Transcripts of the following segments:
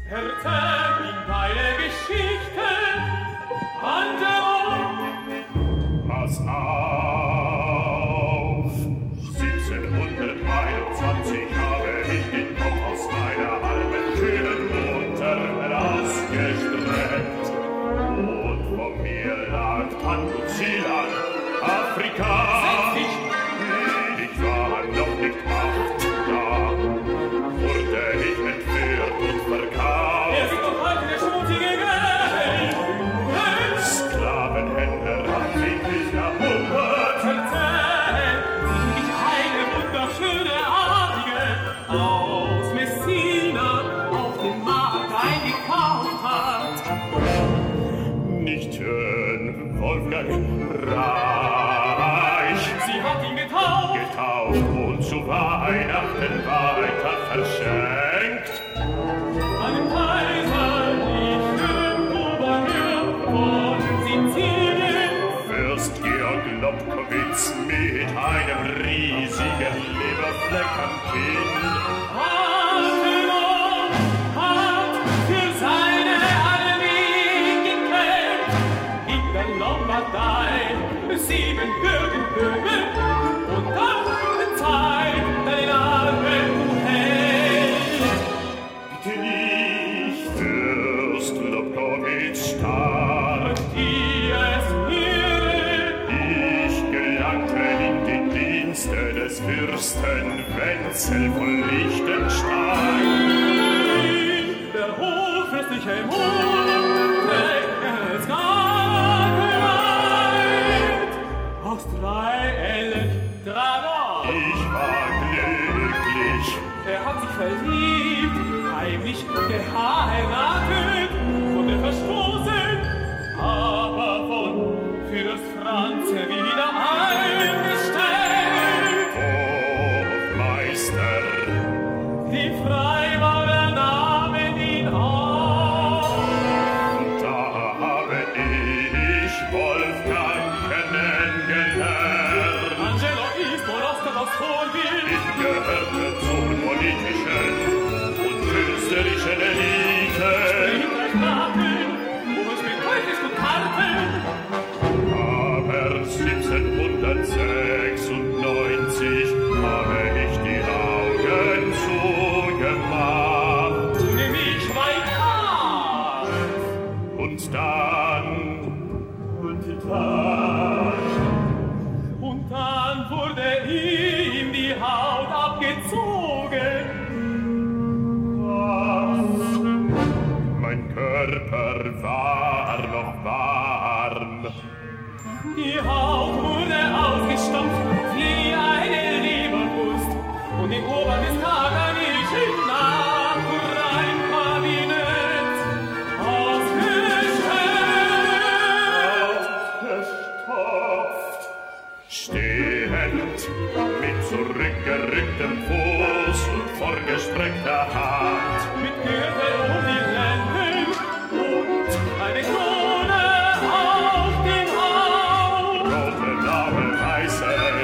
Erzähl ihm deine Geschichte, Angelo. Pass auf, 1721 habe ich den Kopf aus meiner halben schönen Mutter herausgestreckt. Und vor mir lag Tanguzilan, Afrika. Ich war noch nicht 8 da, wurde ich entführt und verkauft. Er sieht doch heute der schmutzige Geld. Sklavenhändler hat sich bis Jahrhundert Erzähl, wie ich eine wunderschöne Adlige aus Messina auf den Markt eingekauft hat. nicht Wolfgang Reich. Sie hat ihn getauft. Getauft und zu Weihnachten weiter verschenkt. Einem kaiserlichen Gouverneur von Sizilien. Fürst Georg Lobkowitz mit einem riesigen Leberfleck am Kinn. Angelo hat für seine Armee gekämpft. In der Lombardei 7 Bürgenbögen und dann zeigt deinen Armen du Held. Bitte nicht, Fürst Lobkowitz stark. Die es hören, Ich gelangte in die Dienste des Fürsten Wenzel von Liechtenstein. der hochfürstliche Mond trägt es Gartenwald aus 3 Dragon. Ich war glücklich. Er hat sich verliebt, heimlich geheiratet und er verstoßen, aber von Fürst Franz wieder eingestellt. Hofmeister, Die Freiwahrer nahmen ihn auf. da habe ich Wolfgang kennengelernt. Angelo ist wohl Oscar das Vorbild. Ich gehörte zur politischen und künstlerischen Elite. Hinter Stapeln, wo es mit Teufels und Karten. Aber 1796 habe ich die Augen zugemacht. Nimm ich weiter. Und dann Und dann wurde ihm die Haut abgezogen. mein Körper war noch warm. Die Haut wurde ausgestampft wie eine Leberwurst. Und im Ober des Taganischen Naturalkabinett Gestopft, stehend, mit zurückgerücktem Fuß und vorgestreckter Hand. mit Gürtel um die Lenden und eine Krone auf dem Haupt. Rote, blaue, weiße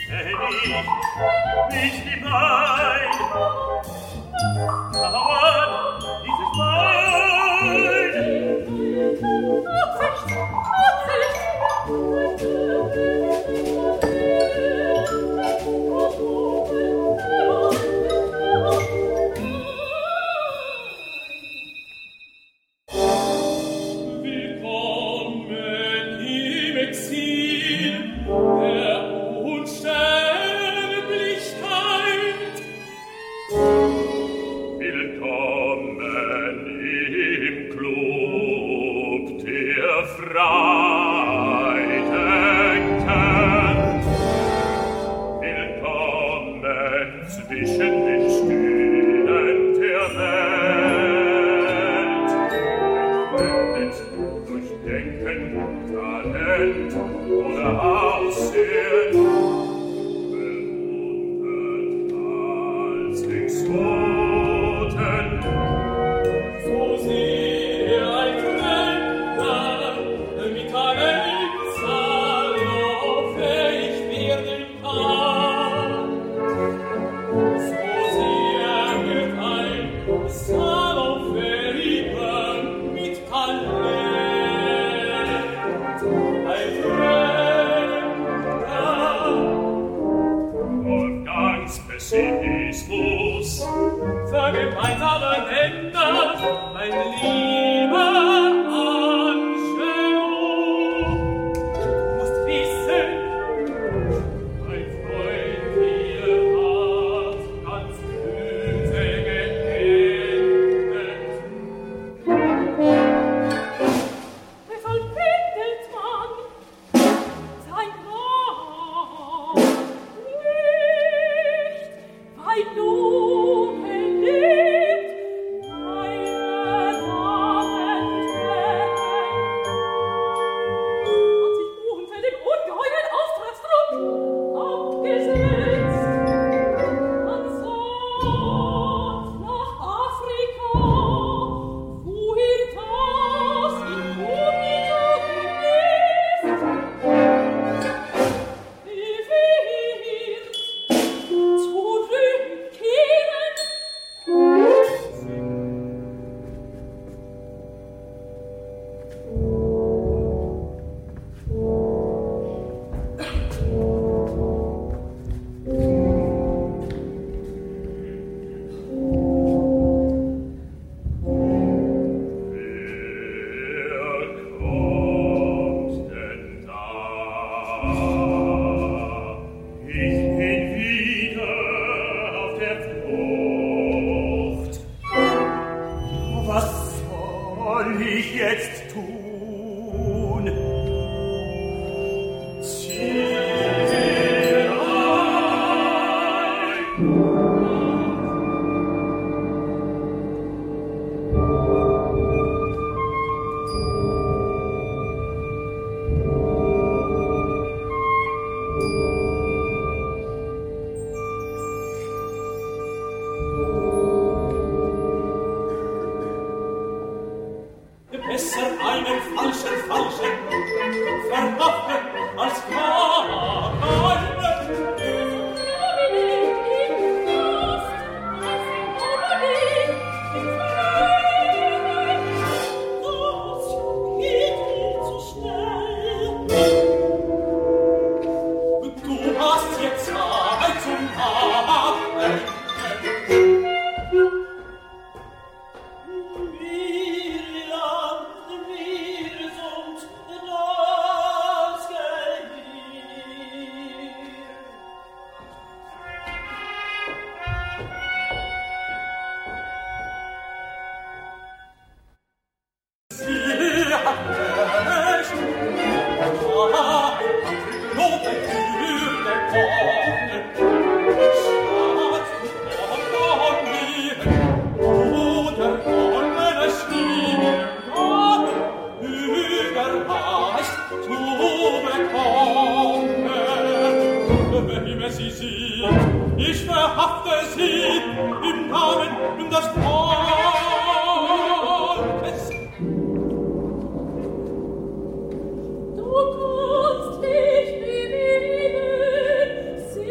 Du kannst dich bewegen,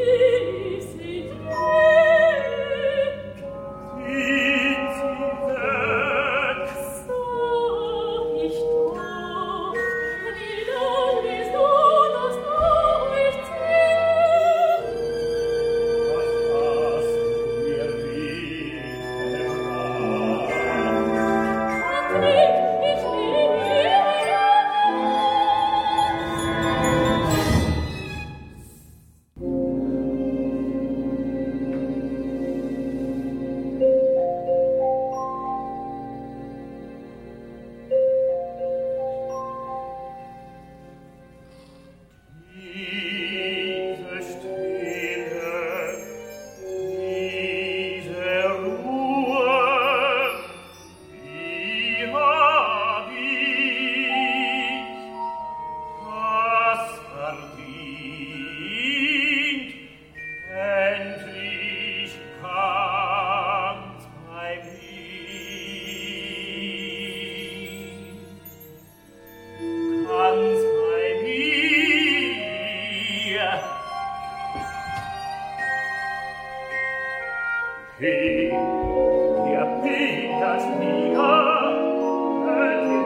Wie, der Bild das Nieder,